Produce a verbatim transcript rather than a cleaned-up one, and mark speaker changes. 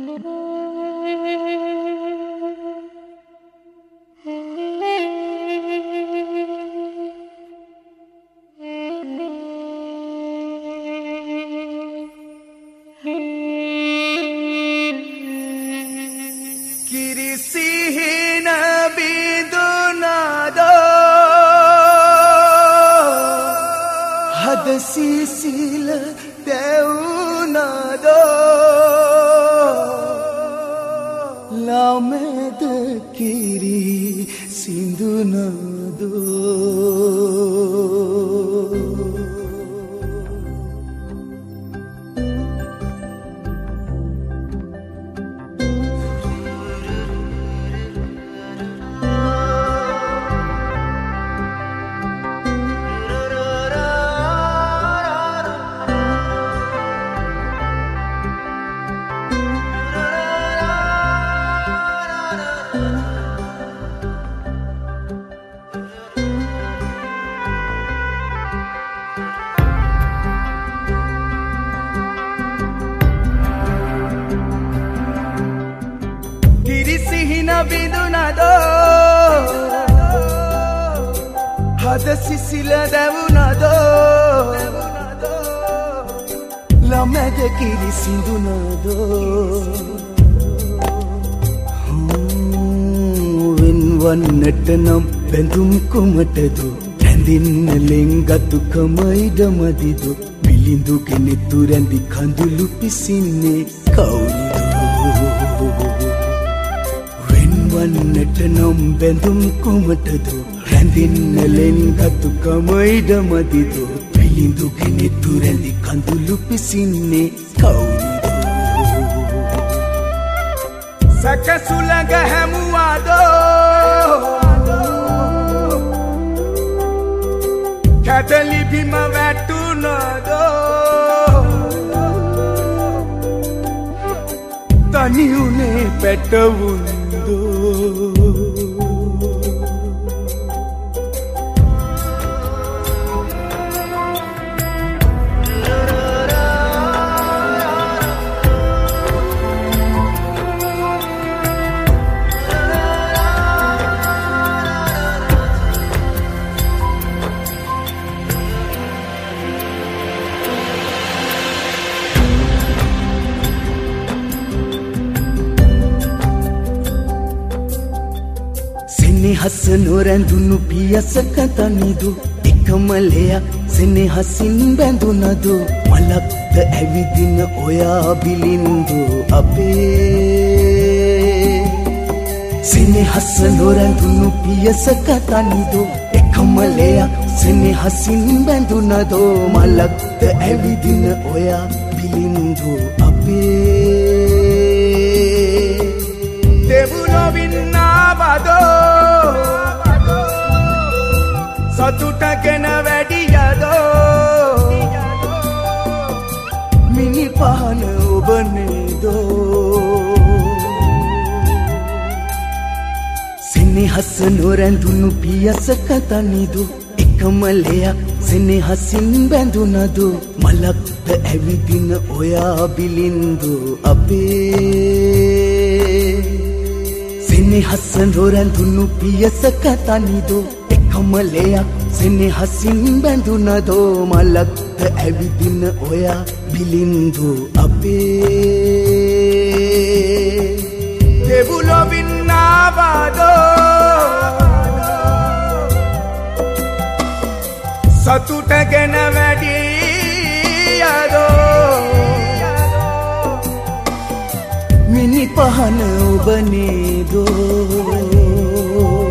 Speaker 1: Sisil deunado lamed kiri sindunado bidunado hada sisila devunado lameda kiri sindunado wen wannata nam bendum kumatadu ඇඳින්න ලෙන්ගතු කමයිද මදිදු පිළිඳු කෙනෙතු රැඳි කඳුළු පිසින්නේ කවුරුද වන්නට නම් බැඳුම් කුමටදු රැඳින්න ලෙන්ගතු කමයිද මදිදු පිළිඳු කෙනෙතු රැඳි කඳුළු පිසින්නේ කවුරුද සැකසුලඟ හැමුවාදෝ කැදලි බිම වැටුණාදෝ තනි උනේ පැටවුන්දෝ Hasano randunu piyasaka tanidu ekkamaleya sene hasin bandunadu malakta avidina oya bilindu ape sene hasano randunu piyasaka tanidu ekkamaleya sene hasin bandunadu malakta avidina oya bilindu ape devulo vinnavado සතුටගෙන වැඩියදෝ මිනි පහන ඔබ නේදෝ සෙනෙහස නොරැඳුණු පියසක තනිදු එකමලයක් සෙනෙහසින් බැඳුනදු මලක්ද ඇවිදින ඔයා බිලින්දු අපේ සෙනෙහස නොරැඳුණු පියසක තනිදු කමලයක් සෙනෙහසින් බැඳුනදෝ මලක්ද ඇවිදින ඔයා බිලින්දු අපේ දෙවුලො වින්නාවදෝ සතුට ගැන වැඩියදෝ මිනි පහන ඔබ නේදෝ